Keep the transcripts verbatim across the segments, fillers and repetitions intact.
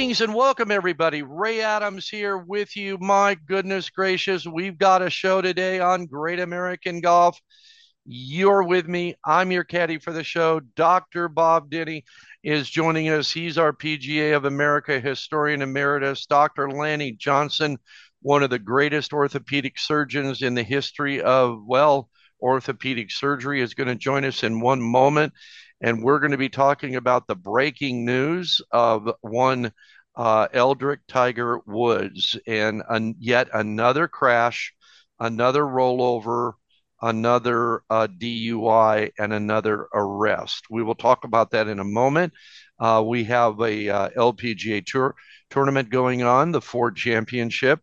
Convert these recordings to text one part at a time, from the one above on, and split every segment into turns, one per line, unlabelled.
Greetings and welcome, everybody. Ray Adams here with you. My goodness gracious, we've got a show today on Great American Golf. You're with me. I'm your caddy for the show. Doctor Bob Denny is joining us. He's our P G A of America historian emeritus. Doctor Lanny Johnson, one of the greatest orthopedic surgeons in the history of, well, orthopedic surgery, is going to join us in one moment. And we're going to be talking about the breaking news of one uh, Eldrick Tiger Woods and an, yet another crash, another rollover, another uh, D U I, and another arrest. We will talk about that in a moment. Uh, we have a uh, L P G A Tour tournament going on, the Ford Championship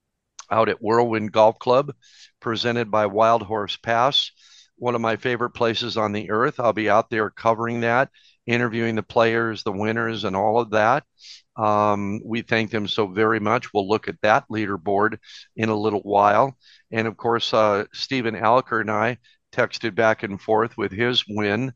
out at Whirlwind Golf Club, presented by Wild Horse Pass, one of my favorite places on the earth. I'll be out there covering that, interviewing the players, the winners, and all of that. Um, we thank them so very much. We'll look at that leaderboard in a little while. And of course, uh, Stephen Alker and I texted back and forth with his win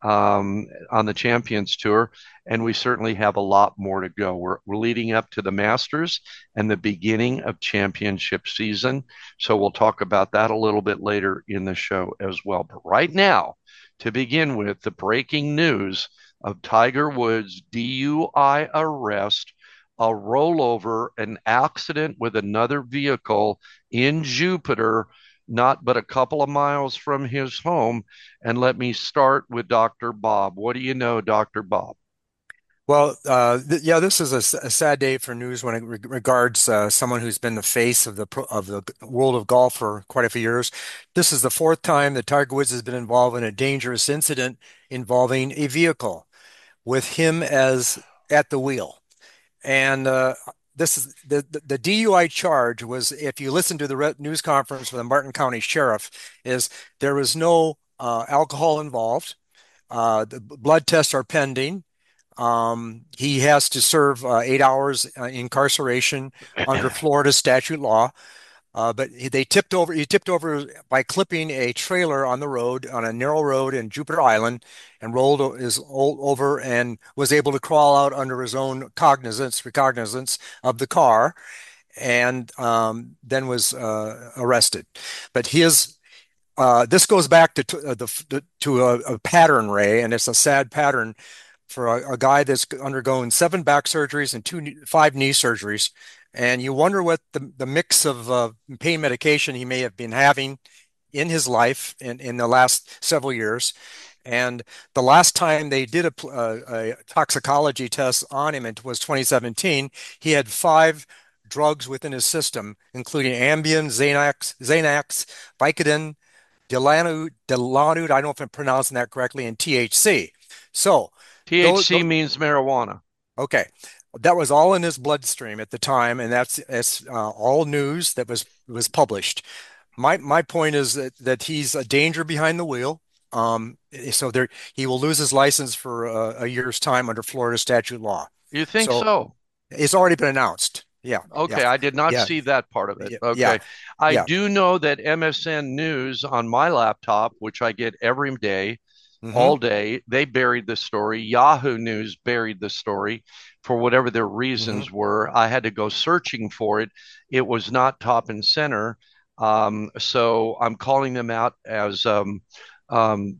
um, on the Champions Tour. And we certainly have a lot more to go. We're, we're leading up to the Masters and the beginning of championship season. So we'll talk about that a little bit later in the show as well. But right now, to begin with, the breaking news of Tiger Woods' D U I arrest, a rollover, an accident with another vehicle in Jupiter, not but a couple of miles from his home. And let me start with Doctor Bob. What do you know, Doctor Bob?
Well, uh, th yeah, this is a, s- a sad day for news when it re regards uh, someone who's been the face of the pro of the world of golf for quite a few years. This is the fourth time that Tiger Woods has been involved in a dangerous incident involving a vehicle with him as at the wheel. And uh, this is the, the the D U I charge was, if you listen to the re news conference from the Martin County Sheriff, is there was no uh, alcohol involved. Uh, the blood tests are pending. Um, he has to serve uh, eight hours uh, incarceration under Florida statute law. Uh, but he, they tipped over, he tipped over by clipping a trailer on the road, on a narrow road in Jupiter Island, and rolled o- his o- over and was able to crawl out under his own cognizance, recognizance of the car, and um, then was uh, arrested. But his uh, this goes back to, to, uh, the, to a, a pattern, Ray, and it's a sad pattern for a, a guy that's undergone seven back surgeries and two, five knee surgeries. And you wonder what the, the mix of uh, pain medication he may have been having in his life in, in the last several years. And the last time they did a, a, a toxicology test on him, it was twenty seventeen. He had five drugs within his system, including Ambien, Xanax, Xanax, Vicodin, Delanute, Delanute, I don't know if I'm pronouncing that correctly, and T H C. So, those,
T H C means marijuana.
okay, that was all in his bloodstream at the time, and that's, that's uh, all news that was was published. My my point is that that he's a danger behind the wheel. Um, so there he will lose his license for a, a year's time under Florida statute law.
You think
So
so?
it's already been announced. Yeah, yeah,
Okay, I did not
yeah,
see that part of it.
yeah, yeah,
Okay. I
yeah.
do know that M S N News on my laptop, which I get every day,
Hmm.
all day, they buried the story. Yahoo News buried the story for whatever their
Hmm.
reasons were. I had to go searching for it. It was not top and center. Um, so I'm calling them out as um, um,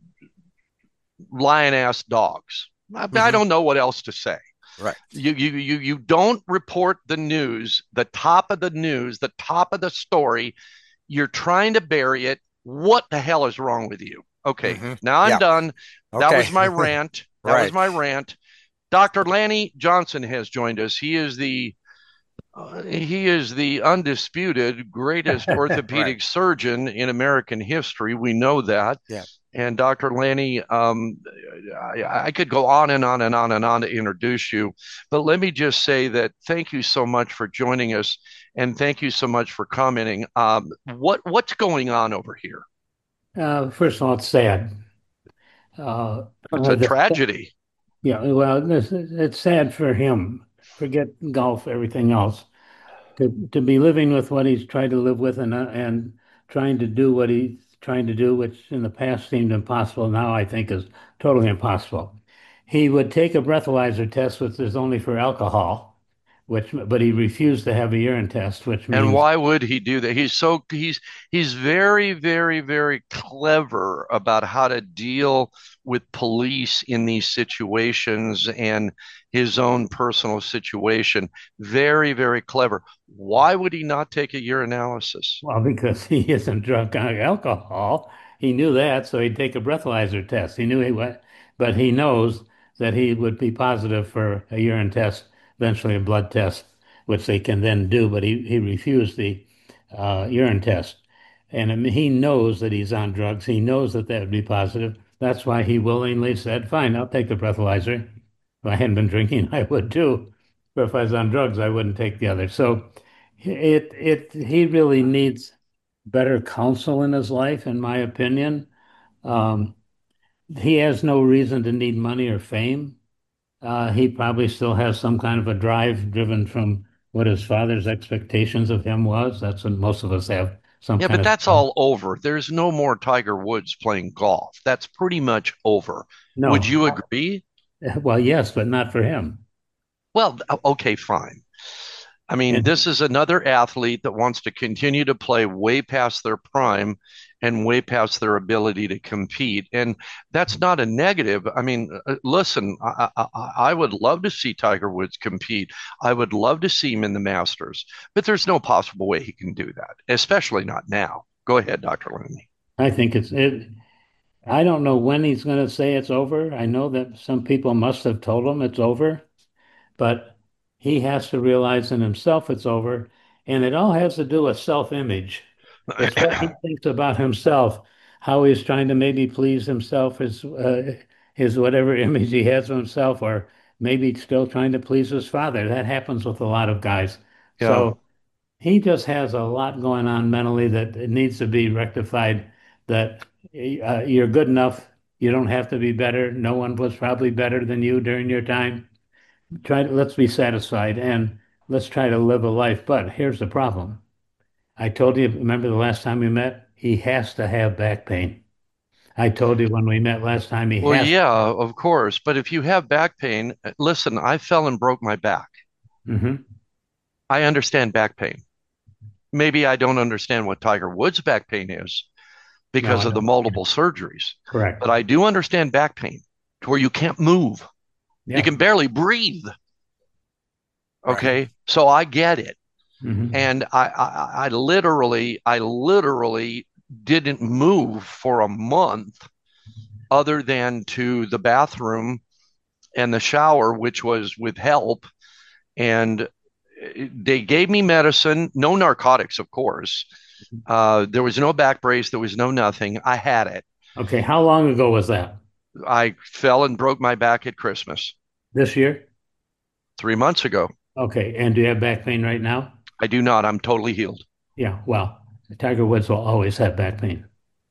lion ass dogs. I, I
Hmm.
don't know what else to say.
Right.
You, you you you don't report the news, the top of the news, the top of the story. You're trying to bury it. What the hell is wrong with you? Okay,
Hmm.
now I'm
Yeah.
done. That
Okay.
was my rant. That was
Right.
my rant. Doctor Lanny Johnson has joined us. He is the uh, he is the undisputed greatest
Right.
orthopedic surgeon in American history. We know that.
Yeah.
And Doctor Lanny, um, I, I could go on and on and on and on to introduce you, but let me just say that thank you so much for joining us, and thank you so much for commenting. Um, what what's going on over here?
Uh, first of all, it's sad. Uh,
It's
uh,
a
the,
tragedy.
yeah, well, this, it's sad for him. Forget golf, everything else. To to be living with what he's tried to live with, and uh, and trying to do what he's trying to do, which in the past seemed impossible, now I think is totally impossible. He would take a breathalyzer test, which is only for alcohol. which but he refused to have a urine test, which
And
means
why would he do that? He's so he's he's very, very, very clever about how to deal with police in these situations and his own personal situation. Very, very clever. Why would he not take a urinalysis?
well, because he isn't drunk on alcohol. He knew that, so he'd take a breathalyzer test. He knew he went, but he knows that he would be positive for a urine test, eventually a blood test, which they can then do, but he, he refused the uh, urine test. And I mean, he knows that he's on drugs. He knows that that would be positive. That's why he willingly said, fine, I'll take the breathalyzer. If I hadn't been drinking, I would too. But if I was on drugs, I wouldn't take the other. So it it he really needs better counsel in his life, in my opinion. Um, he has no reason to need money or fame. Uh, he probably still has some kind of a drive driven from what his father's expectations of him was. That's what most of us have, some
Yeah,
kind
but
of
that's all over. There's no more Tiger Woods playing golf. That's pretty much over. Would
no.
you agree?
Well, yes, but not for him.
Well, okay, fine. I mean,
And
this is another athlete that wants to continue to play way past their prime and way past their ability to compete. And that's not a negative. I mean, uh, listen, I, I, I would love to see Tiger Woods compete. I would love to see him in the Masters, but there's no possible way he can do that, especially not now. Go ahead, doctor Lenny.
I think it's it. I don't know when he's going to say it's over. I know that some people must have told him it's over, but he has to realize in himself it's over. And it all has to do with self-image. It's what he thinks about himself, how he's trying to maybe please himself, his uh, his whatever image he has of himself, or maybe still trying to please his father. That happens with a lot of guys.
Yeah.
So he just has a lot going on mentally that it needs to be rectified. That uh, you're good enough. You don't have to be better. No one was probably better than you during your time. Try to, let's be satisfied and let's try to live a life. But here's the problem. I told you, remember the last time we met? He has to have back pain. I told you when we met last time, he
Well,
has.
yeah, of course. But if you have back pain, listen, I fell and broke my back.
Hmm.
I understand back pain. Maybe I don't understand what Tiger Woods' back pain is
No,
because
I
of the
don't. Yeah,
multiple surgeries,
correct.
but I do understand back pain to where you can't move. You
Yeah.
can barely breathe.
Right.
Okay. So I get it.
Hmm.
And I, I, I literally, I literally didn't move for a month other than to the bathroom and the shower, which was with help. And they gave me medicine, no narcotics, of course. Uh, there was no back brace, there was no nothing. I had it.
Okay. How long ago was that?
I fell and broke my back at Christmas
This year?
three months ago.
Okay. And do you have back pain right now?
I do not. I'm totally healed.
Yeah. Well, Tiger Woods will always have back pain.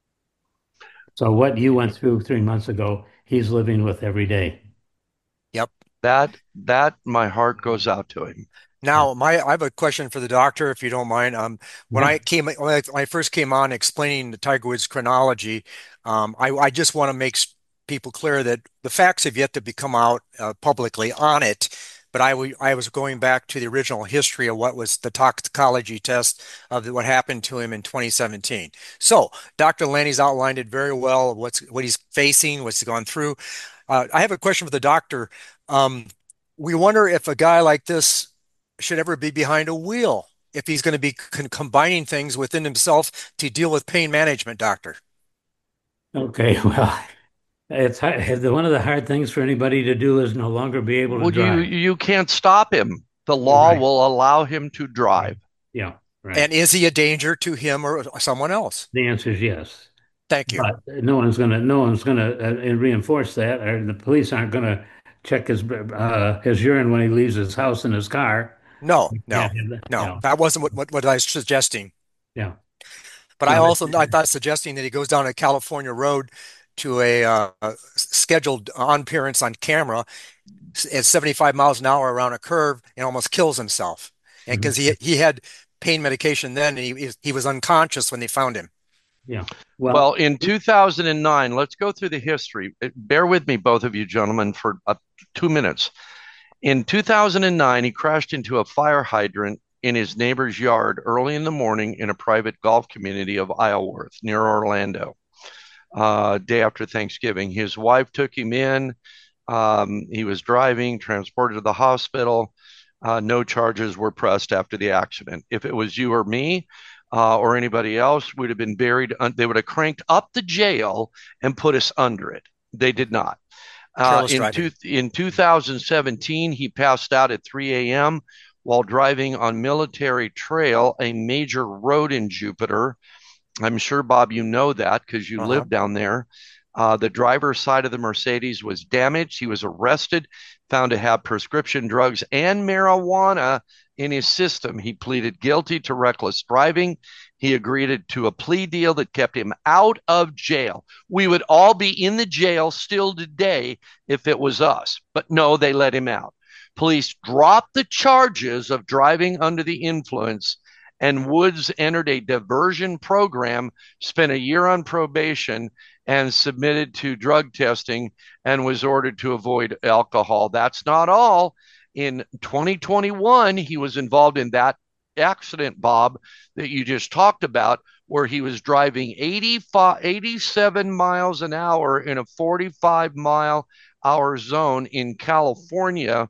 So what you went through three months ago, he's living with every day.
Yep.
That that my heart goes out to him.
Yeah.
Now, my I have a question for the doctor, if you don't mind. Um, when
Yeah.
I came when I, when I first came on explaining the Tiger Woods chronology, um, I, I just want to make s- people clear that the facts have yet to become out uh, publicly on it. But I, w I was going back to the original history of what was the toxicology test of what happened to him in twenty seventeen. So, doctor Lanny's outlined it very well, what's what he's facing, what's gone through. Uh, I have a question for the doctor. Um, we wonder if a guy like this should ever be behind a wheel if he's going to be con combining things within himself to deal with pain management, doctor.
Okay. Well, it's hard. One of the hard things for anybody to do is no longer be able to
Well, you
drive.
you can't stop him. The law
Right.
will allow him to
Right.
drive.
Yeah. Right.
And is he a danger to him or someone else?
The answer is yes.
Thank you.
But no one's gonna, no one's gonna uh, reinforce that, or the police aren't gonna check his uh, his urine when he leaves his house in his car.
No,
You
no,
can't have that.
no.
Yeah.
That wasn't what, what, what I was suggesting.
Yeah.
But I
No.
also I thought suggesting that he goes down a California road to a uh, scheduled on appearance on camera at seventy-five miles an hour around a curve and almost kills himself. And
Mhm.
because he he had pain medication then and he he was unconscious when they found him.
Yeah.
Well,
Well,
in two thousand nine, let's go through the history. Bear with me, both of you gentlemen, for uh, two minutes. In two thousand nine, he crashed into a fire hydrant in his neighbor's yard early in the morning in a private golf community of Isleworth near Orlando, uh, day after Thanksgiving. His wife took him in. Um, he was driving, transported to the hospital. Uh, no charges were pressed after the accident. If it was you or me, uh, or anybody else, we'd have been buried. Un- they would have cranked up the jail and put us under it. They did not. Uh,
Careless
in two,
driving.
in two thousand seventeen, he passed out at three a m while driving on Military Trail, a major road in Jupiter. I'm sure, Bob, you know that because you
Uh-huh.
live down there. Uh, the driver's side of the Mercedes was damaged. He was arrested, found to have prescription drugs and marijuana in his system. He pleaded guilty to reckless driving. He agreed to a plea deal that kept him out of jail. We would all be in the jail still today if it was us. But no, they let him out. Police dropped the charges of driving under the influence, and Woods entered a diversion program, spent a year on probation, and submitted to drug testing and was ordered to avoid alcohol. That's not all. In twenty twenty-one, he was involved in that accident, Bob, that you just talked about, where he was driving eighty-five, eighty-seven miles an hour in a forty-five mile hour zone in California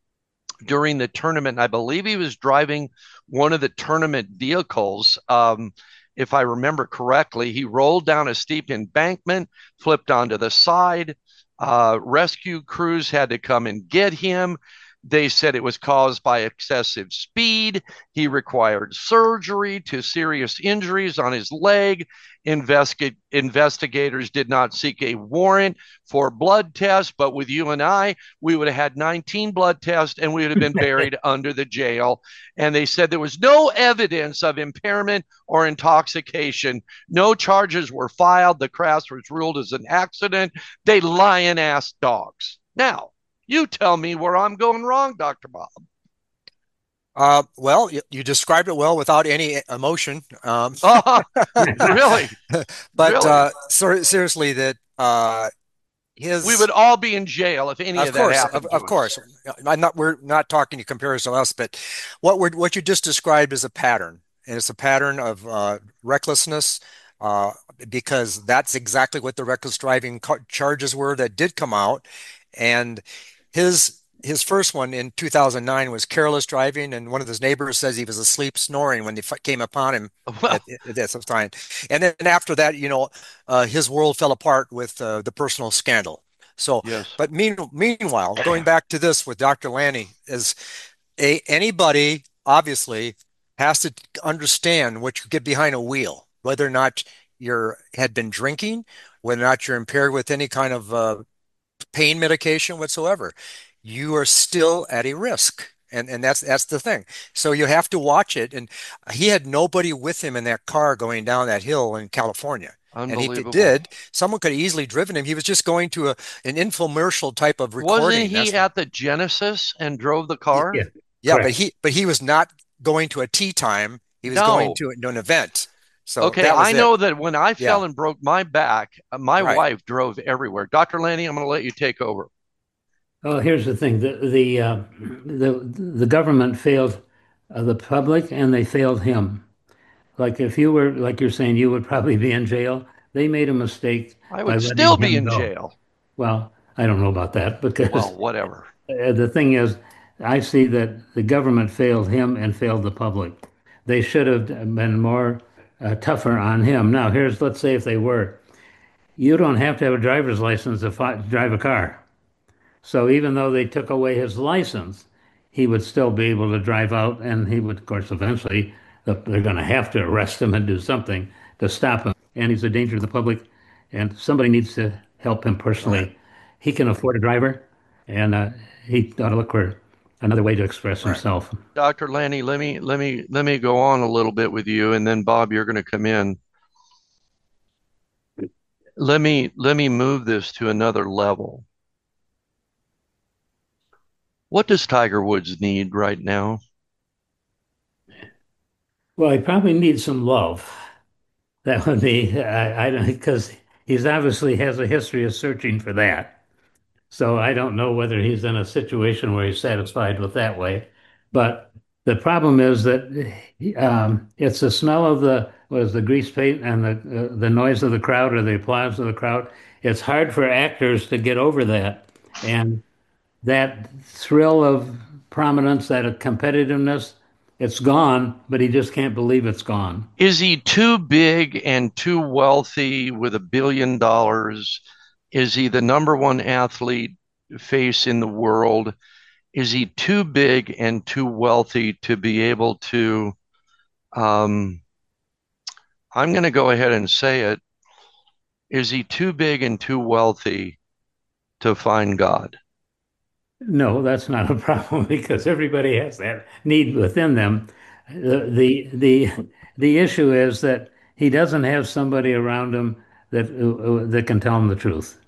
during the tournament. I believe he was driving one of the tournament vehicles. Um, if I remember correctly, he rolled down a steep embankment, flipped onto the side. Uh, rescue crews had to come and get him. They said it was caused by excessive speed. He required surgery to serious injuries on his leg. Investi- investigators did not seek a warrant for blood tests, but with you and I, we would have had nineteen blood tests and we would have been buried under the jail. And they said there was no evidence of impairment or intoxication. No charges were filed. The crash was ruled as an accident. They lion ass dogs. Now, you tell me where I'm going wrong, Doctor Bob.
Uh, well, you, you described it well without any emotion. Um,
Uh, really?
but
Really?
uh, ser seriously, that uh,
We
his,
would all be in jail if any
of
of that
course, of,
happened
of
to us.
course, I'm not. We're not talking in comparison to us, but what we're what you just described is a pattern, and it's a pattern of uh, recklessness. Uh, because that's exactly what the reckless driving charges were that did come out, and his his first one in two thousand nine was careless driving, and one of his neighbors says he was asleep snoring when they came upon him
Well,
at, at that time. And then after that, you know, uh, his world fell apart with uh, the personal scandal. So,
yes.
but mean, meanwhile, going back to this with doctor Lanny, is a anybody obviously has to understand what you get behind a wheel, whether or not you're had been drinking, whether or not you're impaired with any kind of uh, pain medication whatsoever, you are still at a risk. And and that's that's the thing. So you have to watch it. And he had nobody with him in that car going down that hill in California. And he
Unbelievable.
did. Someone could have easily driven him. He was just going to a an infomercial type of
Wasn't
recording.
he
That's
at the Genesis and drove the
yeah,
car?
Yeah,
yeah, but
correct.
he but he was not going to a tea time. He was going
No.
to, to an event. So
Okay,
that
I
was it.
know that when I
Yeah,
fell and broke my back, uh, my
right.
wife drove everywhere. Doctor Lanny, I'm going to let you take over.
Well, here's the thing: the the uh, the the government failed uh, the public, and they failed him. Like if you were, like you're saying, you would probably be in jail. They made a mistake
I
by
would
letting
still be
him
in
go.
jail.
Well, I don't know about that because
Well, whatever.
uh, the thing is, I see that the government failed him and failed the public. They should have been more uh, tougher on him. Now, here's, let's say if they were, you don't have to have a driver's license to fi drive a car. So even though they took away his license, he would still be able to drive out, and he would, of course, eventually they're going to have to arrest him and do something to stop him. And he's a danger to the public, and somebody needs to help him
Right.
personally. He can afford a driver, and uh, he ought to look for another way to express
Right.
himself.
Doctor Lanny, let me let me let me go on a little bit with you, and then Bob, you're going to come in. Let me let me move this to another level. What does Tiger Woods need right now?
Well, he probably needs some love. That would be, I, I don't, because he's obviously has a history of searching for that. So I don't know whether he's in a situation where he's satisfied with that way. But the problem is that um, it's the smell of the was the grease paint and the uh, the noise of the crowd or the applause of the crowd. It's hard for actors to get over that, and that thrill of prominence, that competitiveness, it's gone. But he just can't believe it's gone.
Is he too big and too wealthy with a billion dollars? Is he the number one athlete face in the world? Is he too big and too wealthy to be able to? Um, I'm going to go ahead and say it. Is he too big and too wealthy to find God?
No, that's not a problem because everybody has that need within them. The the the, the issue is that he doesn't have somebody around him that uh, that can tell him the truth.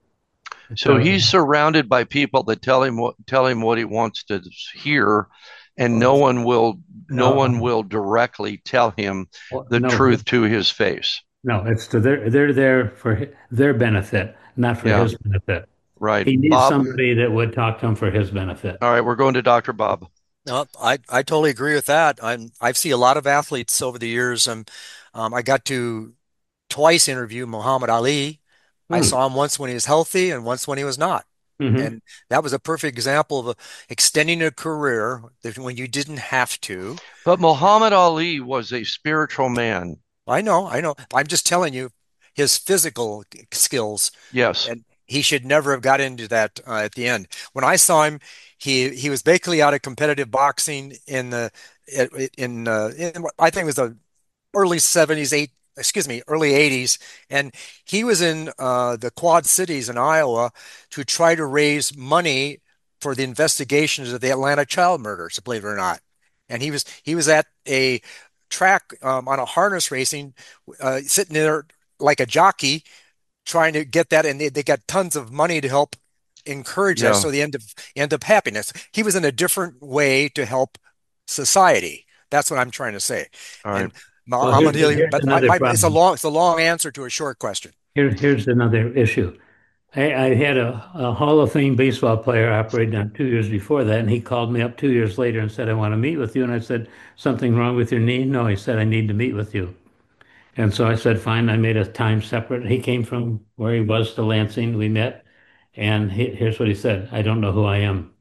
So
So
he's surrounded by people that tell him what tell him what he wants to hear, and no one will no one
no,
will directly tell him the
no,
truth to his face.
no, it's to their they're there for their benefit, not for
Yeah,
his benefit.
right.
He needs
Bob,
somebody that would talk to him for his benefit.
all right, we're going to Doctor Bob.
No, I, I totally agree with that. I'm I've seen a lot of athletes over the years. Um, um, I got to twice interview Muhammad Ali. I
Hmm.
saw him once when he was healthy and once when he was not.
Hmm.
And that was a perfect example of a, extending a career that when you didn't have to.
But Muhammad Ali was a spiritual man.
I know, I know. I'm just telling you his physical skills,
Yes.
and he should never have got into that uh, at the end. When I saw him, he he was basically out of competitive boxing in the in, uh, in I think it was the early seventies, eight, excuse me, early eighties, and he was in uh, the Quad Cities in Iowa to try to raise money for the investigations of the Atlanta child murders, believe it or not. And he was he was at a track um, on a harness racing, uh, sitting there like a jockey, trying to get that, and they, they got tons of money to help encourage that.
Yeah.
So the end of end of happiness. He was in a different way to help society. That's what I'm trying to say.
All right.
And
Well,
I'm
here's,
gonna,
here's
but my,
another
my, it's a
problem.
long, it's a long answer to a short question.
Here, here's another issue. I, I had a, a Hall of Fame baseball player operating on two years before that, and he called me up two years later and said, I want to meet with you. And I said, something wrong with your knee? No, he said, I need to meet with you. And so I said, fine. I made a time separate. He came from where he was to Lansing. We met, and he, here's what he said. I don't know who I am.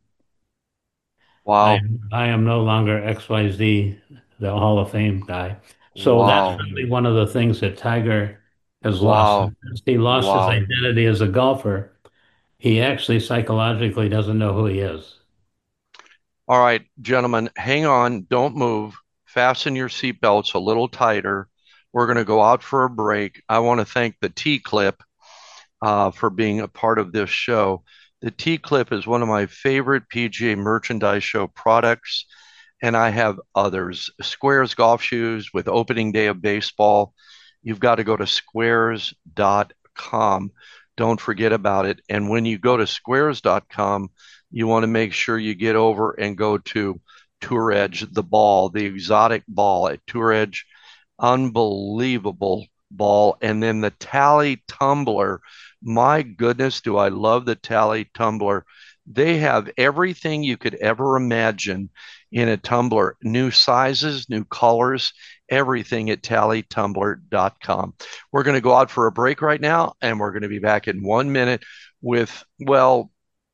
I
Wow.
am, I am no longer X Y Z, the Hall of Fame guy. So that's
Wow.
really one of the things that Tiger has lost.
Wow.
He lost his
Wow.
identity as a golfer. He actually psychologically doesn't know who he is.
All right, gentlemen, hang on. Don't move. Fasten your seatbelts a little tighter. We're going to go out for a break. I want to thank the T-Clip uh, for being a part of this show. The T-Clip is one of my favorite P G A merchandise show products, and I have others. Squares golf shoes with opening day of baseball. You've got to go to squares dot com. Don't forget about it. And when you go to squares dot com, you want to make sure you get over and go to Tour Edge, the ball, the exotic ball at Tour Edge. Unbelievable ball. And then the Tally Tumbler. My goodness, do I love the Tally Tumbler. They have everything you could ever imagine in a tumbler. New sizes, new colors, everything at tally tumbler dot com. We're going to go out for a break right now, and we're going to be back in one minute with, well,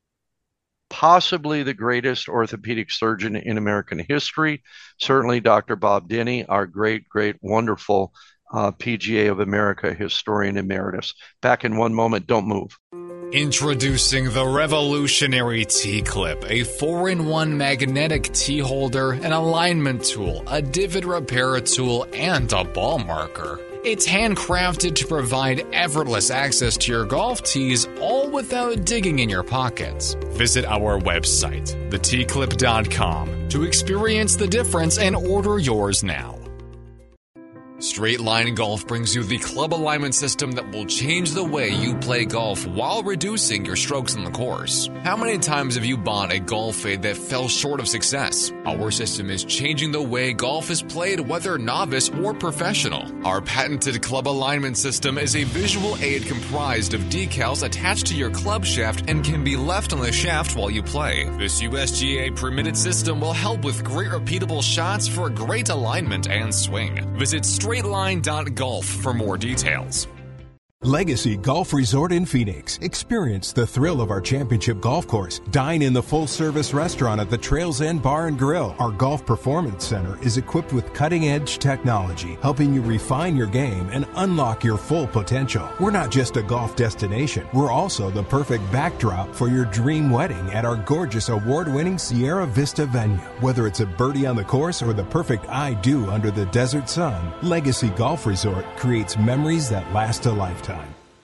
possibly the greatest orthopedic surgeon in American history. Certainly Doctor Bob Denny, our great, great, wonderful uh, P G A of America historian emeritus. Back in one moment. Don't move.
Introducing the revolutionary T-Clip, a four in one magnetic T-holder, an alignment tool, a divot repair tool, and a ball marker. It's handcrafted to provide effortless access to your golf tees, all without digging in your pockets. Visit our website, the t clip dot com, to experience the difference and order yours now. Straight Line Golf brings you the club alignment system that will change the way you play golf while reducing your strokes on the course. How many times have you bought a golf fade that fell short of success? Our system is changing the way golf is played, whether novice or professional. Our patented club alignment system is a visual aid comprised of decals attached to your club shaft and can be left on the shaft while you play. This U S G A permitted system will help with great repeatable shots for great alignment and swing. Visit straightline dot golf for more details.
Legacy Golf Resort in Phoenix. Experience the thrill of our championship golf course. Dine in the full-service restaurant at the Trails End Bar and Grill. Our Golf Performance Center is equipped with cutting-edge technology, helping you refine your game and unlock your full potential. We're not just a golf destination. We're also the perfect backdrop for your dream wedding at our gorgeous award-winning Sierra Vista venue. Whether it's a birdie on the course or the perfect I-do under the desert sun, Legacy Golf Resort creates memories that last a lifetime.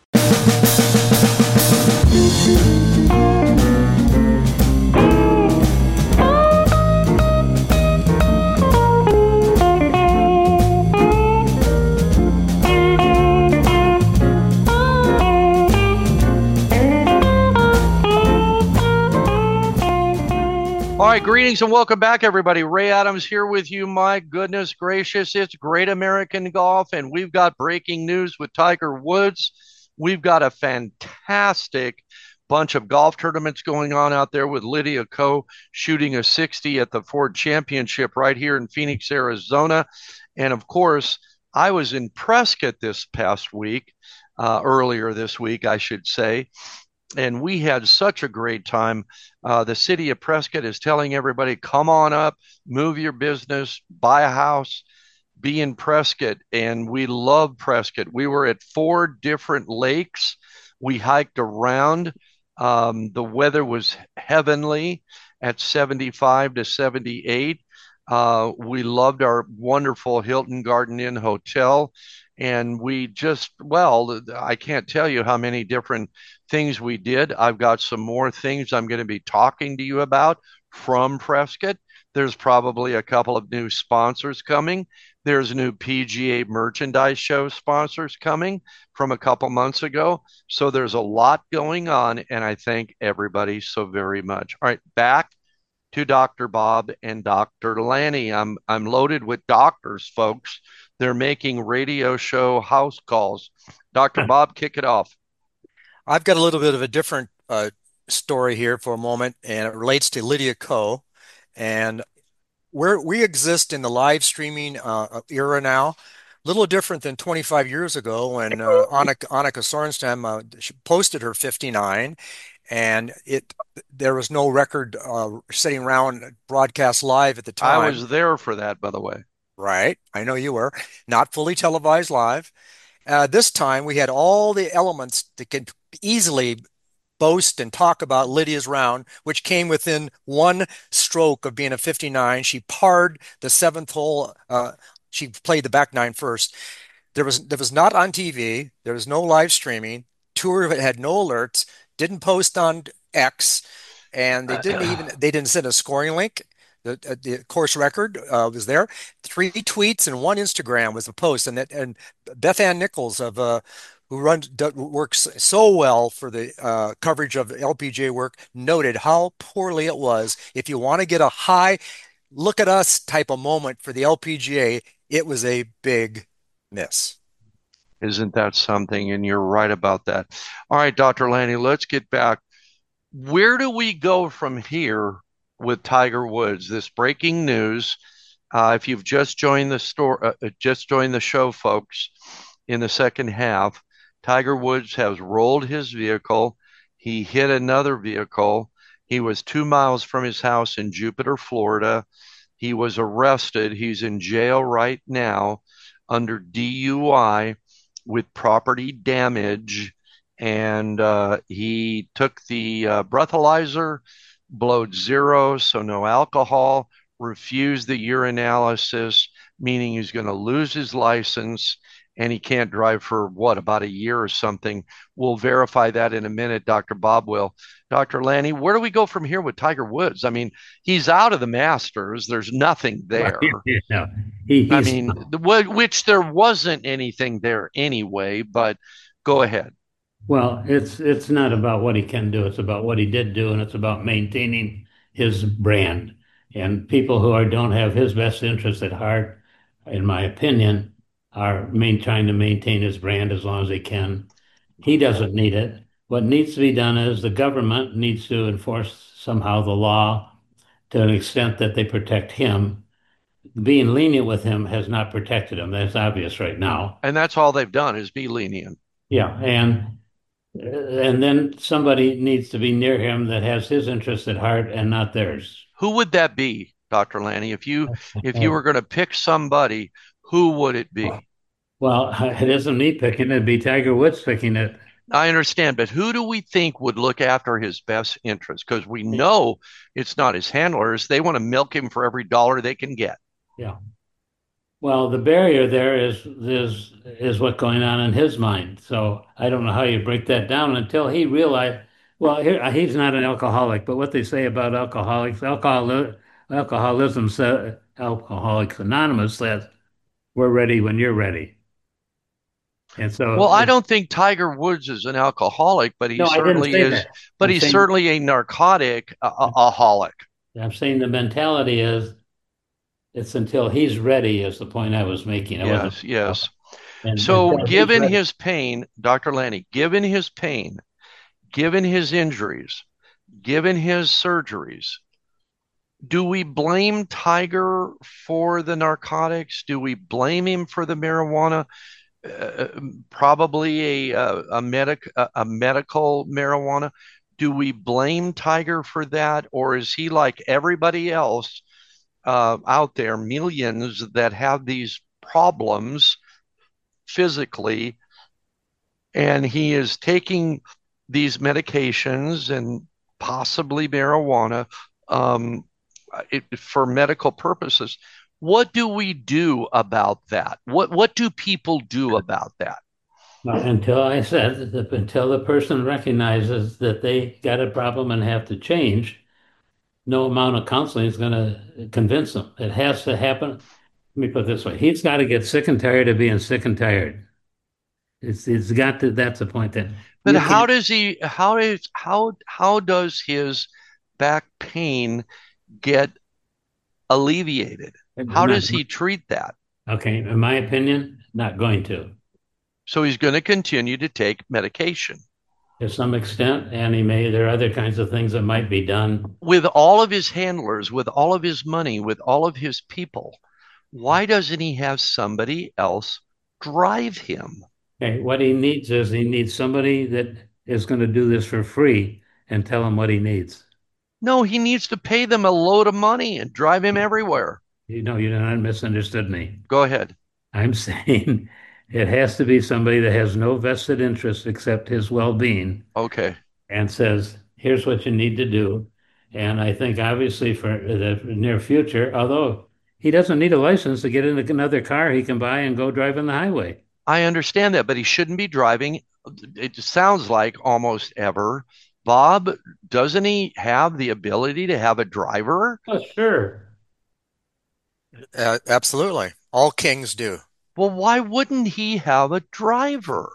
All right, greetings and welcome back, everybody. Ray Adams here with you. My goodness gracious, it's Great American Golf, and we've got breaking news with Tiger Woods. We've got a fantastic bunch of golf tournaments going on out there with Lydia Ko shooting a sixty at the Ford Championship right here in Phoenix, Arizona. And of course, I was in Prescott this past week, uh, earlier this week, I should say. And we had such a great time. Uh, the city of Prescott is telling everybody, come on up, move your business, buy a house, be in Prescott. And we love Prescott. We were at four different lakes. We hiked around. Um, the weather was heavenly at seventy-five to seventy-eight. Uh, we loved our wonderful Hilton Garden Inn Hotel. And we just, well, I can't tell you how many different things we did. I've got some more things I'm going to be talking to you about from Prescott. There's probably a couple of new sponsors coming. There's new P G A merchandise show sponsors coming from a couple months ago. So there's a lot going on, and I thank everybody so very much. All right, back to Doctor Bob and Doctor Lanny. I'm I'm loaded with doctors, folks. They're making radio show house calls. Doctor Bob, kick it off.
I've got a little bit of a different uh, story here for a moment, and it relates to Lydia Ko. And we're, we exist in the live streaming uh, era now, a little different than twenty-five years ago when uh, Annika, Annika Sorenstam uh, she posted her fifty-nine, and it there was no record uh, sitting around broadcast live at the time.
I was there for that, by the way.
Right. I know you were. Not fully televised live. Uh, this time we had all the elements that could easily boast and talk about Lydia's round, which came within one stroke of being a fifty-nine. She parred the seventh hole. Uh, she played the back nine first. There was, there was not on T V. There was no live streaming. Tour had no alerts, didn't post on X, and they didn't even, they didn't send a scoring link. The, the course record uh, was there. Three tweets and one Instagram was the post. And that, and Beth Ann Nichols of uh, who runs works so well for the uh, coverage of L P G A work noted how poorly it was. If you want to get a high look at us type of moment for the L P G A, it was a big miss.
Isn't that something? And you're right about that. All right, Doctor Lanny, let's get back. Where do we go from here with Tiger Woods? This breaking news. Uh, if you've just joined the store, uh, just joined the show, folks, in the second half, Tiger Woods has rolled his vehicle. He hit another vehicle. He was two miles from his house in Jupiter, Florida. He was arrested. He's in jail right now under D U I with property damage. And uh, he took the uh, breathalyzer, blowed zero, so no alcohol, refused the urinalysis, meaning he's going to lose his license. and he can't drive for what, about a year or something. We'll verify that in a minute. Doctor Bob will. Doctor Lanny, where do we go from here with Tiger Woods? I mean, he's out of the Masters. There's nothing there.
You know, he,
I
he's
mean, which there wasn't anything there anyway, but go ahead.
well, it's it's not about what he can do, it's about what he did do, and it's about maintaining his brand. And people who are don't have his best interest at heart, in my opinion, are main, trying to maintain his brand as long as they can. He doesn't need it. What needs to be done is the government needs to enforce somehow the law to an extent that they protect him. Being lenient with him has not protected him. That's obvious right now.
And that's all they've done is be lenient.
Yeah, and and then somebody needs to be near him that has his interest at heart and not theirs.
Who would that be, Doctor Lanny? If you if you were going to pick somebody, who would it be?
Well, it isn't me picking it, it'd be Tiger Woods picking it.
I understand, but who do we think would look after his best interest? Because we know it's not his handlers. They want to milk him for every dollar they can get.
Yeah. Well, the barrier there is is is what's going on in his mind. So I don't know how you break that down until he realized. Well, here, he's not an alcoholic, but what they say about alcoholics, alcohol, alcoholism, sa- Alcoholics Anonymous says, "We're ready when you're ready." And so,
Well, I don't think Tiger Woods is an alcoholic, but he
no, I didn't
certainly
say
is.
that.
But
I'm
he's
saying,
certainly a narcotic a- a- aholic.
I'm saying the mentality is it's until he's ready is the point I was making. I
Yes, yes.
and
So,
until he's
given
ready.
his pain, Doctor Lanny, given his pain, given his injuries, given his surgeries, do we blame Tiger for the narcotics? Do we blame him for the marijuana? Uh, probably a a, a medic a, a medical marijuana. Do we blame Tiger for that, or is he like everybody else uh, out there, millions that have these problems physically, and he is taking these medications and possibly marijuana um, it, for medical purposes? What do we do about that? What what do people do about that?
Well, until I said that until the person recognizes that they got a problem and have to change, no amount of counseling is going to convince them. It has to happen. Let me put it this way. He's got to get sick and tired of being sick and tired. It's it's got to, that's the point that
But
you
how
can't,
does he how is how how does his back pain get alleviated? How
not,
does he treat that?
okay, in my opinion, not going to.
So he's going to continue to take medication.
To some extent, and he may, there are other kinds of things that might be done.
With all of his handlers, with all of his money, with all of his people, why doesn't he have somebody else drive him?
Okay, what he needs is he needs somebody that is going to do this for free and tell him what he needs.
No, he needs to pay them a load of money and drive him everywhere.
You know, you don't misunderstood me.
Go ahead.
I'm saying it has to be somebody that has no vested interest except his well-being
Okay.
and says, here's what you need to do. And I think obviously for the near future, although he doesn't need a license to get in another car he can buy and go drive on the highway.
I understand that, but he shouldn't be driving. It sounds like almost ever. Bob, doesn't he have the ability to have a driver?
Oh, sure.
Uh, absolutely. All kings do.
Well, why wouldn't he have a driver?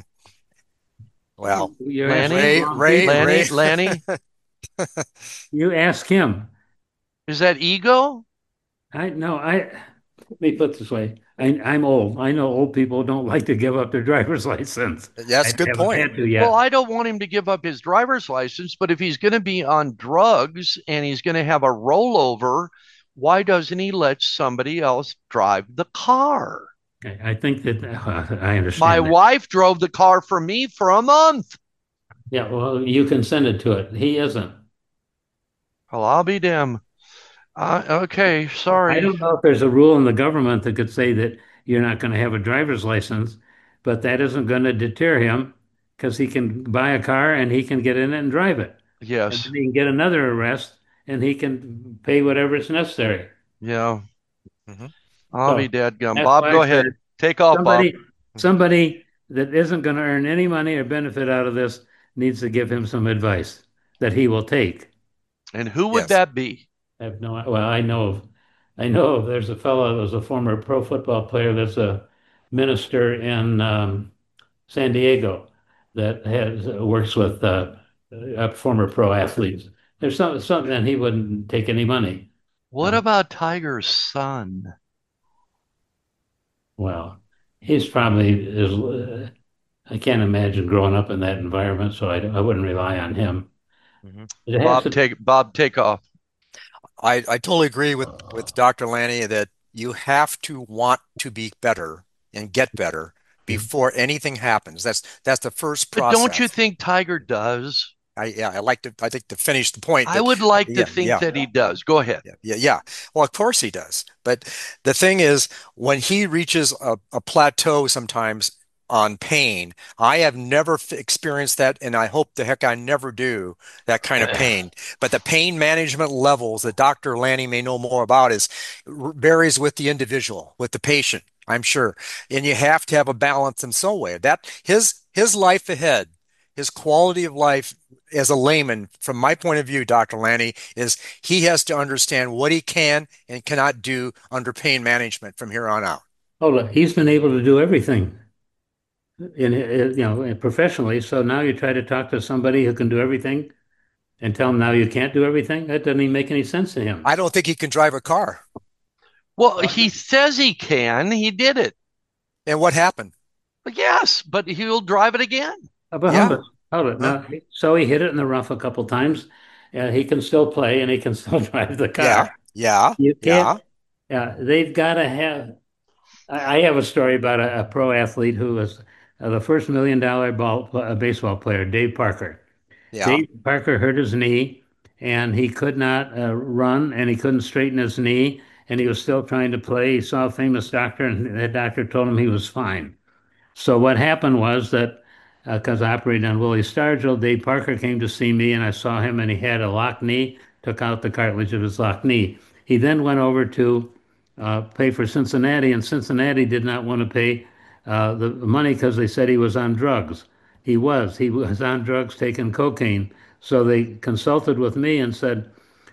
Well,
You're
Lanny,
Ray,
asking-
Ray,
Lanny,
Ray.
Lanny,
You ask him.
is that ego?
I no, I let me put it this way. I, I'm old. I know old people don't like to give up their driver's license.
That's
I
a good
haven't
point.
had to yet.
Well, I don't want him to give up his driver's license, but if he's going to be on drugs and he's going to have a rollover, why doesn't he let somebody else drive the car?
I, I think that uh, I understand.
My
that.
wife drove the car for me for a month.
Yeah, well, you consented to it. He isn't.
Well, I'll be damned. Uh, okay,
I
sorry.
don't know if there's a rule in the government that could say that you're not going to have a driver's license, but that isn't going to deter him because he can buy a car and he can get in it and drive it. And
Yes.
then he can get another arrest and he can pay whatever is necessary.
Yeah.
Mhm.
I'll
So
be dead gum.
that's
Bob,
why
go
I
ahead.
said
Take off, Bob.
somebody Somebody that isn't going to earn any money or benefit out of this needs to give him some advice that he will take.
And who would
Yes.
that be?
I have no, well, I know of, I know of, there's a fellow that was a former pro football player that's a minister in um, San Diego that has works with uh, uh, former pro athletes. There's some, something, and he wouldn't take any money.
What
Uh,
about Tiger's son?
well, he's probably is. Uh, I can't imagine growing up in that environment, so I, I wouldn't rely on him.
Mhm.
It has
Bob,
to.
take Bob, take off.
I, I totally agree with, with Doctor Lanny that you have to want to be better and get better before anything happens. That's that's the first
But don't you
process.
think Tiger does?
I yeah, I like to I think to finish the point
I
that
would like to
yeah,
think
yeah,
that he does. Go ahead.
yeah, yeah, yeah. Well, of course he does. But the thing is, when he reaches a, a plateau sometimes on pain, I have never f- experienced that, and I hope the heck I never do that kind of pain. But the pain management levels that Doctor Lanny may know more about is r- varies with the individual, with the patient, I'm sure. And you have to have a balance in some way. That his his life ahead, his quality of life as a layman, from my point of view, Doctor Lanny, is he has to understand what he can and cannot do under pain management from here on out.
Hold on, he's been able to do everything in, in you know professionally. So now you try to talk to somebody who can do everything and tell him now you can't do everything. That doesn't even make any sense to him.
I don't think he can drive a car.
Well, he says he can. He did it.
And what happened?
Yes, but he'll drive it again.
Uh, But hold
Yeah.
it, hold it.
Huh?
Now, so he hit it in the rough a couple times. Uh, he can still play and he can still drive the
Yeah.
car.
Yeah.
You can't.
Yeah.
Uh, they've got to have. I I have a story about a, a pro athlete who was uh, the first million dollar ball uh, baseball player, Dave Parker.
Yeah.
Dave Parker hurt his knee and he could not uh, run and he couldn't straighten his knee and he was still trying to play. He saw a famous doctor and the doctor told him he was fine. So what happened was that because uh, I operated on Willie Stargell, Dave Parker came to see me and I saw him and he had a locked knee, took out the cartilage of his locked knee. He then went over to uh, pay for Cincinnati and Cincinnati did not want to pay uh, the money because they said he was on drugs. He was. He was on drugs, taking cocaine. So they consulted with me and said,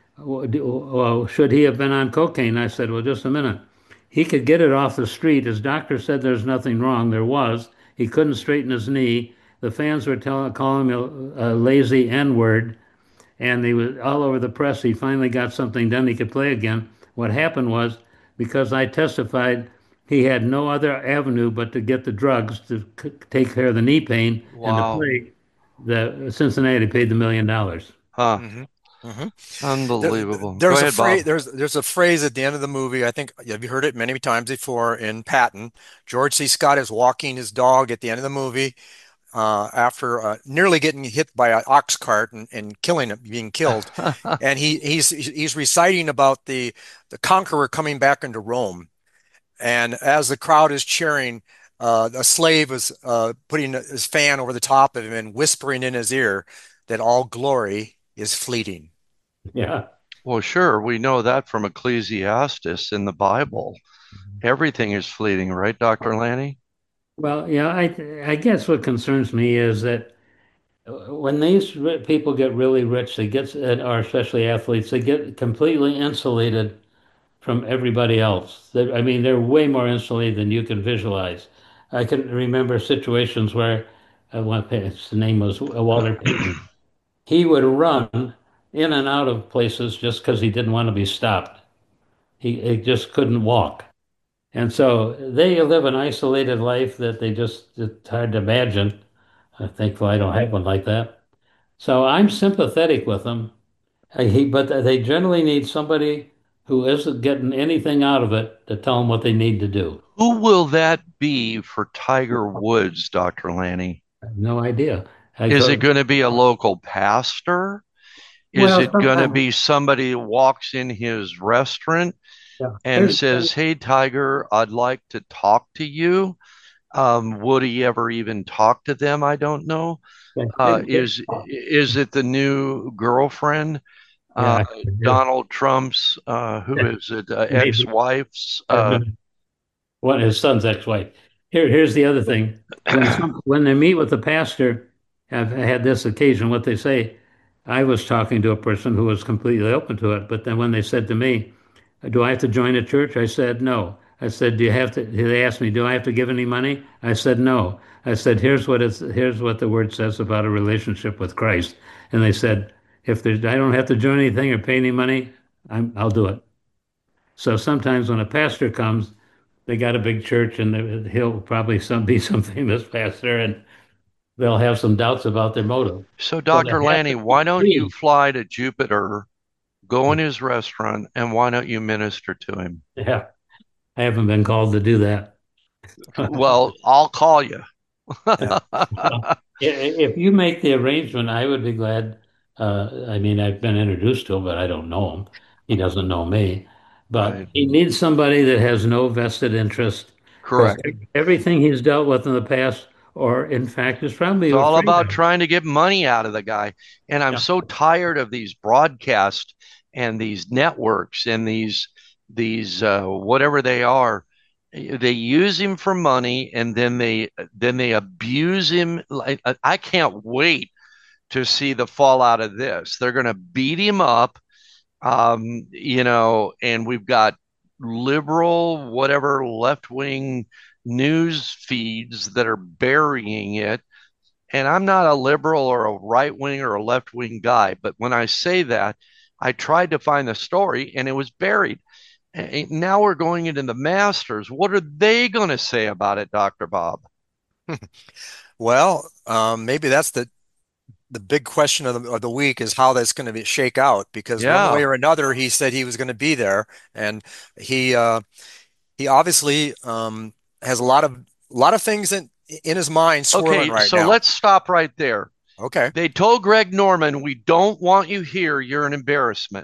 well, should he have been on cocaine? I said, well, just a minute. He could get it off the street. His doctor said there's nothing wrong. There was. He couldn't straighten his knee. The fans were telling, calling him a, a lazy N-word, and he was all over the press. He finally got something done. He could play again. What happened was, because I testified, he had no other avenue but to get the drugs to c- take care of the knee pain and to
Wow.
play. The Cincinnati paid the million dollars.
Huh.
hmm hmm There,
Unbelievable. Go
there's a
ahead, Bob.
phrase. There's there's a phrase at the end of the movie. I think have you heard it many times before in Patton? George C. Scott is walking his dog at the end of the movie uh, after uh, nearly getting hit by an ox cart and, and killing him, being killed, and he he's he's reciting about the the conqueror coming back into Rome, and as the crowd is cheering, uh, a slave is uh, putting his fan over the top of him and whispering in his ear that all glory is fleeting.
Yeah.
Well, sure. We know that from Ecclesiastes in the Bible. Everything is fleeting, right, Doctor Lanny?
Well, yeah, I I guess what concerns me is that uh, when these ri- people get really rich, they get, uh, or especially athletes, they get completely insulated from everybody else. They, I mean, they're way more insulated than you can visualize. I can remember situations where uh, one, his name was Walter Payton. He would run in and out of places just because he didn't want to be stopped. He, he just couldn't walk. And so they live an isolated life that they just, it's hard to imagine. Uh, thankfully, I don't have one like that. So I'm sympathetic with them. Uh, he, but they generally need somebody who isn't getting anything out of it to tell them what they need to do.
Who will that be for Tiger Woods, Doctor Lanny?
I have no idea. I
Is
go,
it going to be a local pastor? Is
well,
it going to
sometimes,
be somebody who walks in his restaurant
yeah.
and
There's,
says, "Hey, Tiger, I'd like to talk to you"? Um, would he ever even talk to them? I don't know. Uh,
yeah,
is is it the new girlfriend, uh,
yeah,
Donald Trump's, uh, who is it, uh,
maybe
ex-wife's? Uh,
one his son's ex-wife. Here, here's the other thing. When some, when they meet with the pastor, I've had this occasion, what they say, I was talking to a person who was completely open to it, but then when they said to me, do I have to join a church? I said, no. I said, do you have to, they asked me, do I have to give any money? I said, no. I said, here's what it's, here's what the word says about a relationship with Christ. And they said, if there's, I don't have to join anything or pay any money, I'm, I'll do it. So sometimes when a pastor comes, they got a big church and he'll probably some be some famous pastor and they'll have some doubts about their motive.
So,
So
Doctor
they have
Lanny,
to
why don't you
be,
fly to Jupiter, go in his restaurant, and why don't you minister to him?
yeah, I haven't been called to do that.
Well, I'll call you.
Yeah. Well, if you make the arrangement, I would be glad. Uh, I mean, I've been introduced to him, but I don't know him. He doesn't know me. But
Right.
he needs somebody that has no vested interest because
Correct.
everything he's dealt with in the past, or in fact, is probably
It's all
afraid
about
of.
trying to get money out of the guy. And I'm
Yeah.
so tired of these broadcasts and these networks and these these uh, whatever they are. They use him for money and then they then they abuse him. Like, I can't wait to see the fallout of this. They're going to beat him up, um, you know, and we've got liberal, whatever, left wing news feeds that are burying it. And I'm not a liberal or a right wing or a left wing guy, but when I say that, I tried to find the story and it was buried. And now we're going into the Masters. What are they going to say about it, Doctor Bob?
Well, um, maybe that's the the big question of the, of the week is how that's going to be shake out because one
Yeah.
way or another he said he was going to be there and he uh, he obviously um, has a lot of a lot of things in in his mind swirling
Okay,
right
so
now.
let's stop right there.
Okay.
They told Greg Norman, we don't want you here. You're an embarrassment.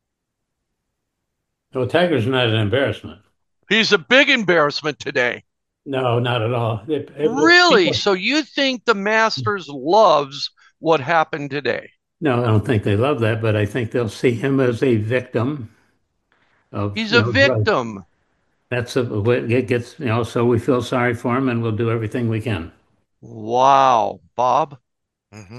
Well, Tiger's not an embarrassment.
He's a big embarrassment today.
No, not at all. It, it,
Really?
people,
So you think the Masters loves what happened today?
no, I don't think they love that, but I think they'll see him as a victim of,
He's
you
a
know, drugs.
victim.
That's a, it gets, you know, so we feel sorry for him and we'll do everything we can.
Wow, Bob.
hmm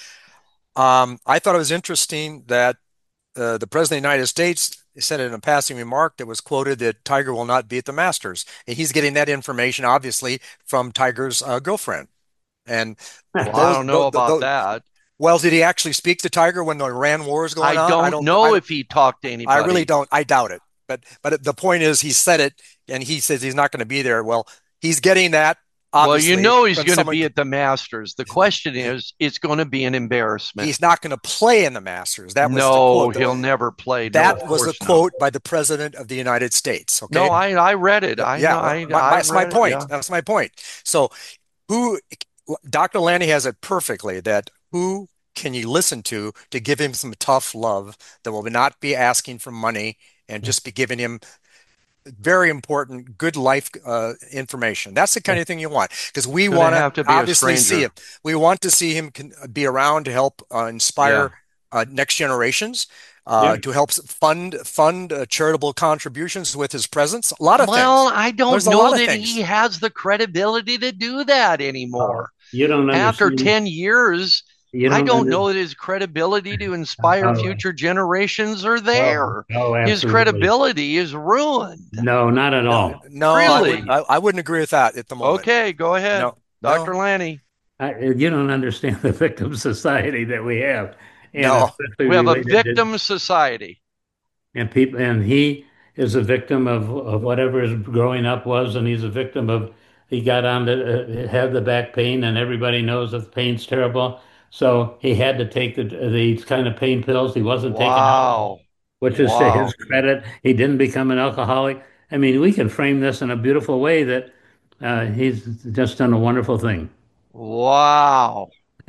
Um, I thought it was interesting that uh, the President of the United States said in a passing remark that was quoted that Tiger will not be at the Masters. And he's getting that information, obviously, from Tiger's uh, girlfriend. And
Well, I
those,
don't know
those,
about
those,
that.
well, did he actually speak to Tiger when the Iran war was
I
going on? I
don't
don't,
know
I,
if he talked to
I really
anybody.
don't. I doubt it. But, but the point is, he said it, and he says he's not going to be there. Well, he's getting that
Well, you
obviously
know he's
from
going to
someone.
be at the Masters. The question is, it's going to be an embarrassment.
He's not going to play in the Masters. That was the
No,
quote.
he'll never play. No,
That
of
was the
course not.
quote by the President of the United States.
No,
Okay.
I I read it. I know.
Yeah,
I
my,
I
that's my
read it.
point.
Yeah.
That's my point. So, who Doctor Lanny has it perfectly that who can you listen to to give him some tough love that will not be asking for money and just be giving him very important, good life uh, information. That's the kind of thing you want because we
Gonna
want to
have to be a
obviously see
stranger.
it. We want to see him can be around to help uh,
Yeah.
inspire uh, next generations,
Yeah.
uh, to help fund fund uh, charitable contributions with his presence. A lot of
Well,
things.
I don't
There's a
know
lot of
that
things.
he has the credibility to do that
Oh,
anymore.
you don't
After
understand.
ten years,
You
I
don't
don't
under,
know that his credibility to inspire
oh,
future generations are
oh,
there.
oh,
His
absolutely.
credibility is ruined.
No, not at
No,
all.
no, I
Really?
wouldn't. I, I wouldn't agree with that at the moment.
Okay, go ahead,
No,
Doctor
no,
Lanny.
I, you don't understand the victim society that we have, and
no.
especially
We have a
related to,
victim society.
and people, and he is a victim of, of whatever his growing up was, and he's a victim of he got on to uh, had the back pain, and everybody knows that the pain's terrible, so he had to take the these kind of pain pills. He wasn't taking alcohol,
Wow.
which is to
Wow.
his credit. He didn't become an alcoholic. I mean, we can frame this in a beautiful way that uh, he's just done a wonderful thing.
Wow.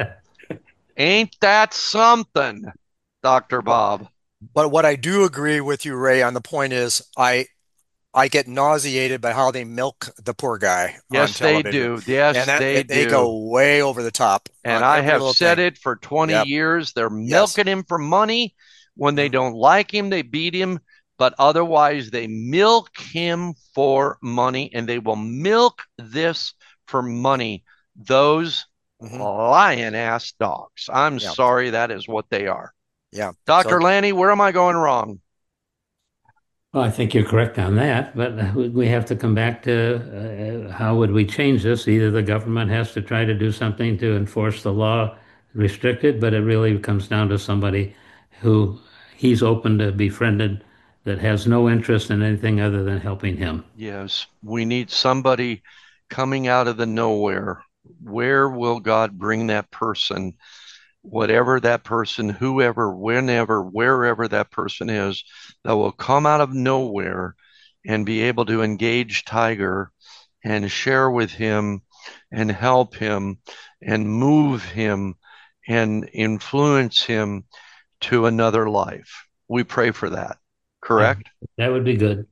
Ain't that something, Doctor Bob?
But what I do agree with you, Ray, on the point is I I get nauseated by how they milk the poor guy on
Yes, they
television.
do. Yes,
And that
they
they
do.
go way over the top
And
on
I
every
have
little
said
thing.
it for twenty
Yep.
years. They're
Yes.
milking him for money. When they
Mhm.
don't like him, they beat him. but otherwise they milk him for money, and they will milk this for money. Those mm-hmm. lion ass dogs. I'm yeah. sorry, that is what they are.
Yeah.
Doctor So, Lanny, where am I going wrong?
Well, I think you're correct on that, but we have to come back to uh, how would we change this? Either the government has to try to do something to enforce the law, restrict it, but it really comes down to somebody who he's open to befriended that has no interest in anything other than helping him.
Yes, we need somebody coming out of the nowhere. Where will God bring that person? Whatever that person, whoever, whenever, wherever that person is, that will come out of nowhere and be able to engage Tiger and share with him and help him and move him and influence him to another life. We pray for that. Correct?
That would be good.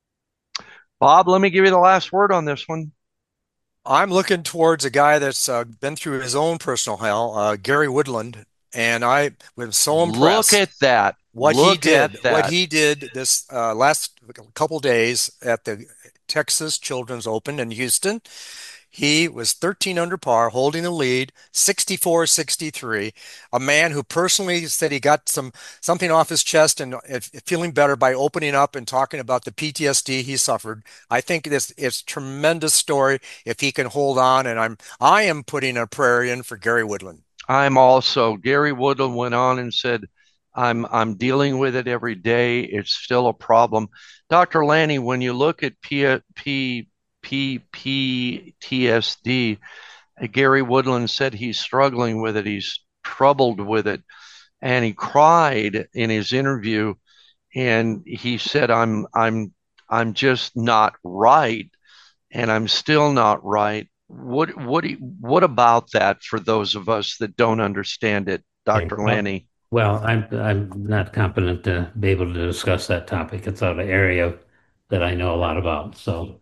Bob, let me give you the last word on this one.
I'm looking towards a guy that's uh, been through his own personal hell, uh, Gary Woodland, and I was so impressed.
Look at that!
What
Look
he did,
at that.
what he did this uh, last couple days at the Texas Children's Open in Houston. He was thirteen under par, holding the lead, sixty-four sixty-three. A man who personally said he got some something off his chest and uh, feeling better by opening up and talking about the P T S D he suffered. I think this is a tremendous story if he can hold on. And I'm I am putting a prayer in for Gary Woodland.
I'm also. Gary Woodland went on and said, I'm I'm dealing with it every day. It's still a problem. Doctor Lanny, when you look at P P P P T S D, Gary Woodland said he's struggling with it. He's troubled with it. And he cried in his interview, and he said, I'm I'm I'm just not right, and I'm still not right. What what what about that for those of us that don't understand it, Doctor
Okay.
Lanny?
Well, I'm I'm not competent to be able to discuss that topic. It's not an area that I know a lot about. So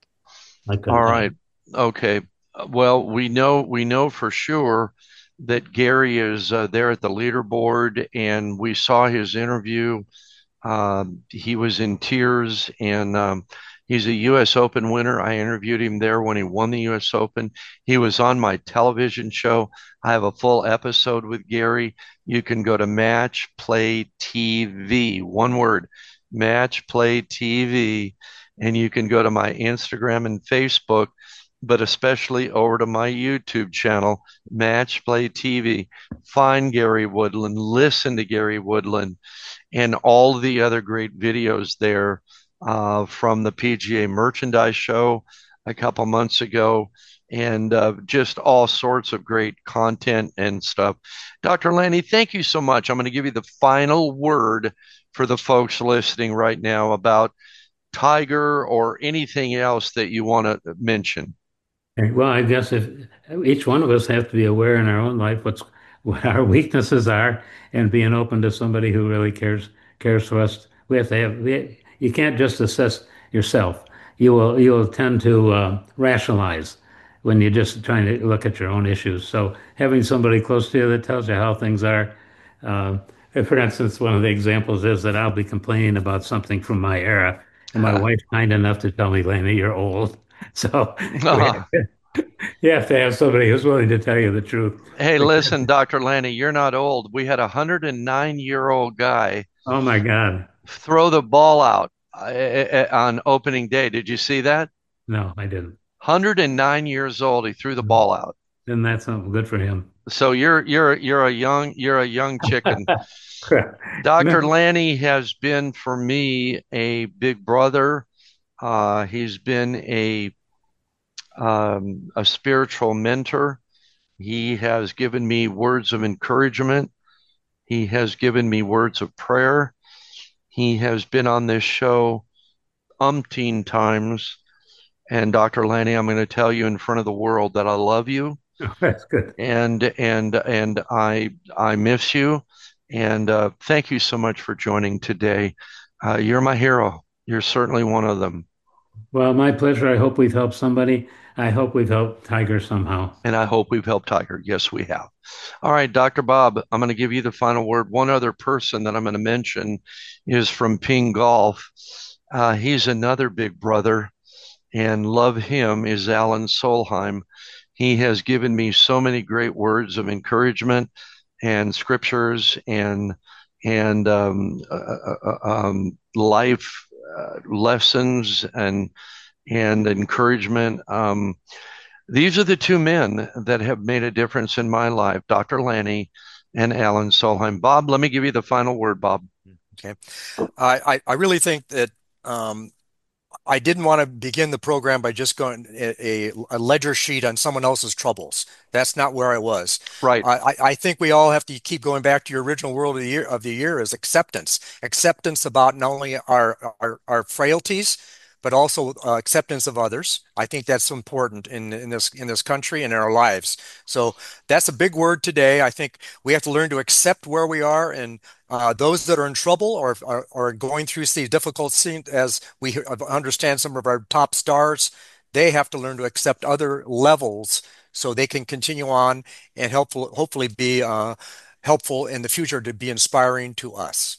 I couldn't.
All right. Okay. Well, we know we know for sure that Gary is uh, there at the leaderboard, and we saw his interview. Um, he was in tears, and um, he's a U S Open winner. I interviewed him there when he won the U S Open. He was on my television show. I have a full episode with Gary. You can go to Match Play T V, one word, Match Play T V, and you can go to my Instagram and Facebook, but especially over to my YouTube channel, Match Play T V. Find Gary Woodland, listen to Gary Woodland, and all the other great videos there uh, from the P G A Merchandise Show a couple months ago, and uh, just all sorts of great content and stuff. Doctor Lanny, thank you so much. I'm going to give you the final word for the folks listening right now about Tiger or anything else that you want to mention.
Well, I guess if each one of us have to be aware in our own life what's what our weaknesses are, and being open to somebody who really cares cares for us. We have to have. We, you can't just assess yourself. You will you will tend to uh, rationalize when you're just trying to look at your own issues. So having somebody close to you that tells you how things are. Uh, for instance, one of the examples is that I'll be complaining about something from my era, and my wife's kind enough to tell me, "Lanny, you're old." So uh-huh. You have to have somebody who's willing to tell you the truth.
Hey, listen, Doctor Lanny, you're not old. We had a one hundred nine year old guy.
Oh my God!
Throw the ball out uh, on opening day. Did you see that?
No, I didn't.
one hundred nine years old. He threw the ball out.
Isn't that something good for him?
So you're you're you're a young you're a young chicken. Doctor Lanny has been for me a big brother. Uh, he's been a um, a spiritual mentor. He has given me words of encouragement. He has given me words of prayer. He has been on this show umpteen times. And Doctor Lanny, I'm going to tell you in front of the world that I love you.
Oh, that's good.
And and and I I miss you. And uh, thank you so much for joining today. Uh, you're my hero. You're certainly one of them.
Well, my pleasure. I hope we've helped somebody. I hope we've helped Tiger somehow.
And I hope we've helped Tiger. Yes, we have. All right, Doctor Bob, I'm going to give you the final word. One other person that I'm going to mention is from Ping Golf. Uh, he's another big brother, and love him is Alan Solheim. He has given me so many great words of encouragement and scriptures and and um, uh, uh, um, life uh, lessons and and encouragement. Um, these are the two men that have made a difference in my life, Doctor Lanny and Alan Solheim. Bob, let me give you the final word, Bob.
Okay. I, I, I really think that um, I didn't want to begin the program by just going a, a ledger sheet on someone else's troubles. That's not where I was.
Right.
I, I think we all have to keep going back to your original word of the year of the year is acceptance. Acceptance about not only our our, our frailties, but also uh, acceptance of others. I think that's important in in this in this country and in our lives. So that's a big word today. I think we have to learn to accept where we are, and uh, those that are in trouble or are, are going through these difficult scenes, as we understand some of our top stars, they have to learn to accept other levels so they can continue on and helpful, hopefully be uh, helpful in the future to be inspiring to us.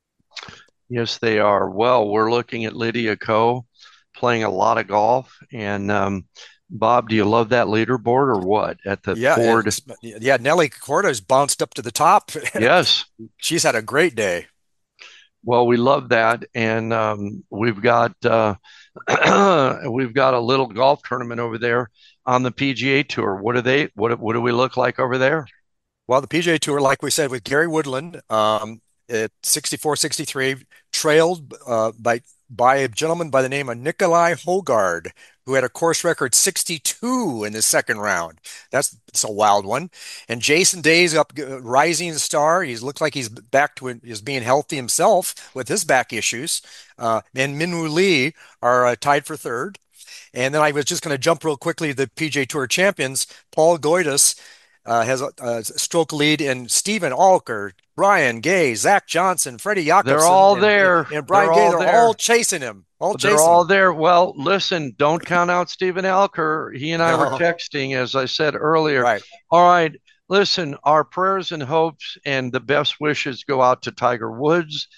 Yes, they are. Well, we're looking at Lydia Ko playing a lot of golf. And um, Bob, do you love that leaderboard or what at the
yeah,
Ford?
Yeah, Nelly Corda's bounced up to the top.
Yes.
She's had a great day.
Well, we love that. And um, we've got uh, we've got a little golf tournament over there on the P G A Tour. What do they what what do we look like over there?
Well, the P G A Tour, like we said, with Gary Woodland, um, at sixty-four sixty-three, trailed uh, by by a gentleman by the name of Nikolai Hogard, who had a course record sixty-two in the second round. That's, that's a wild one. And Jason Day's up, uh, rising star. He looks like he's back to it, is being healthy himself with his back issues. Uh, and Minwoo Lee are uh, tied for third. And then I was just going to jump real quickly to the P G A Tour champions. Paul Goydas Uh, has a, a stroke lead in Stephen Alker, Brian Gay, Zach Johnson, Freddie Jacobson.
They're all
and,
there.
And, and Brian
they're
Gay,
all
they're
there.
all chasing him. All
they're
chasing
all
him.
there. Well, listen, don't count out Stephen Alker. He and I
No.
were texting, as I said earlier.
Right.
All right. Listen, our prayers and hopes and the best wishes go out to Tiger Woods,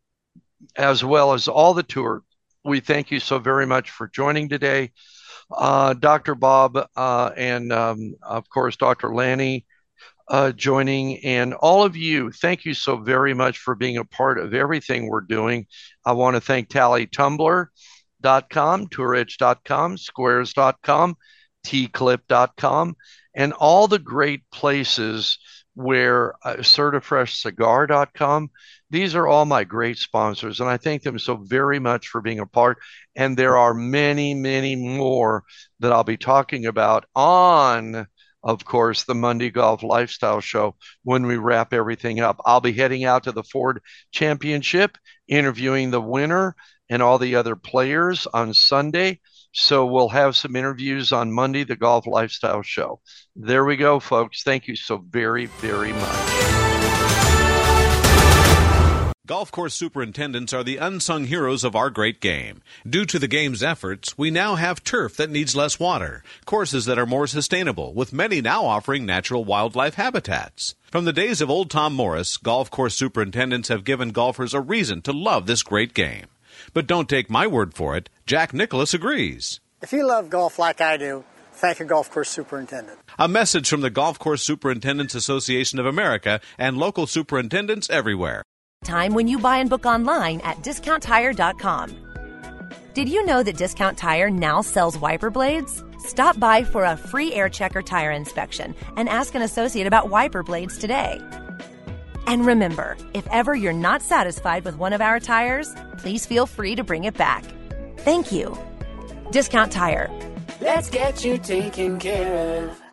as well as all the tour. We thank you so very much for joining today. Uh, Doctor Bob uh, and, um, of course, Doctor Lanny uh, joining. And all of you, thank you so very much for being a part of everything we're doing. I want to thank Tally Tumblr dot com, Tour Edge dot com, Squares dot com, T Clip dot com, and all the great places where uh, Certifresh Cigar dot com. These are all my great sponsors, and I thank them so very much for being a part. And there are many, many more that I'll be talking about on, of course, the Monday Golf Lifestyle Show when we wrap everything up. I'll be heading out to the Ford Championship, interviewing the winner and all the other players on Sunday. So we'll have some interviews on Monday, the Golf Lifestyle Show. There we go, folks. Thank you so very, very much.
Golf course superintendents are the unsung heroes of our great game. Due to the game's efforts, we now have turf that needs less water, courses that are more sustainable, with many now offering natural wildlife habitats. From the days of old Tom Morris, golf course superintendents have given golfers a reason to love this great game. But don't take my word for it. Jack Nicklaus agrees.
If you love golf like I do, thank a golf course superintendent.
A message from the Golf Course Superintendents Association of America and local superintendents everywhere.
Time when you buy and book online at discount tire dot com. Did you know that Discount Tire now sells wiper blades? Stop by for a free air checker tire inspection and ask an associate about wiper blades today. And remember, if ever you're not satisfied with one of our tires, please feel free to bring it back. Thank you. Discount Tire.
Let's get you taken care of.